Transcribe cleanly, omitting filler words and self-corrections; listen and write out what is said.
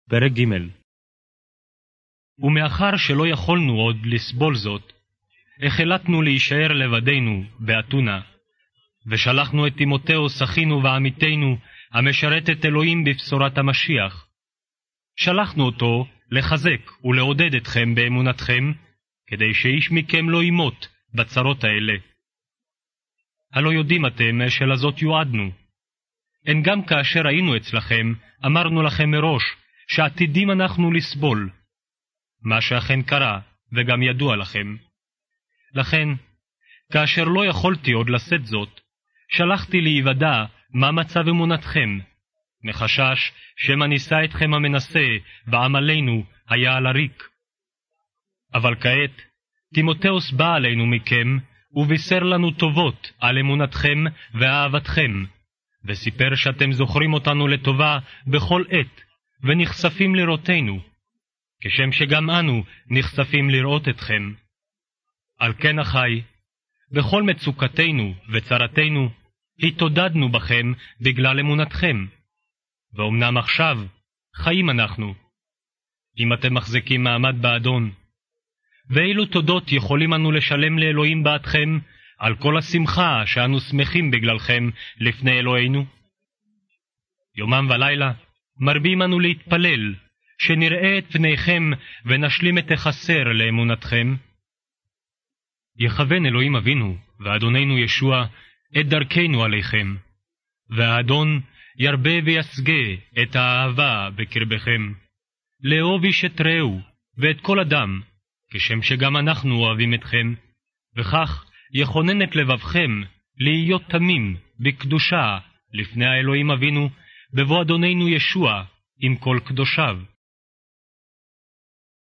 פרק ג'. ומאחר שלא יכולנו עוד לסבול זאת, החלטנו להישאר לבדנו באתונה, ושלחנו את תימותאוס אחינו ועמיתנו, המשרת את אלוהים בבשורת המשיח. שלחנו אותו לחזק ולעודד אתכם באמונתכם, כדי שאיש מכם לא ימות בצרות האלה. הלא יודעים אתם שלזאת יועדנו. אין גם כאשר היינו אצלכם, אמרנו לכם מראש, שעתידים אנחנו לסבול, מה שאכן קרה וגם ידוע לכם. לכן, כאשר לא יכולתי עוד לשאת זאת, שלחתי להיוודע מה מצב אמונתכם, מחשש שמא נישא אתכם המנסה ועמלנו היה על הריק. אבל כעת, תימותאוס בא עלינו מכם, ובישר לנו טובות על אמונתכם ואהבתכם, וסיפר שאתם זוכרים אותנו לטובה בכל עת, ונחשפים לראותנו, כשם שגם אנו נחשפים לראות אתכם. על כן אחי, בכל מצוקתנו וצרתנו, התעודדנו בכם בגלל אמונתכם, ואומנם עכשיו חיים אנחנו, אם אתם מחזיקים מעמד באדון. ואילו תודות יכולים אנו לשלם לאלוהים בעדכם, על כל השמחה שאנו שמחים בגללכם לפני אלוהינו? יומם ולילה מרבים אנו להתפלל, שנראה את פניכם ונשלים את החסר לאמונתכם. יכוון אלוהים אבינו ואדוננו ישוע את דרכנו עליכם, והאדון ירבה ויסגה את האהבה בקרבכם, לאהוב איש את רעהו ואת כל אדם, כשם שגם אנחנו אוהבים אתכם, וכך יכונן את לבבכם להיות תמים בקדושה לפני האלוהים אבינו, בבוא אדוננו ישוע עם כל קדושיו.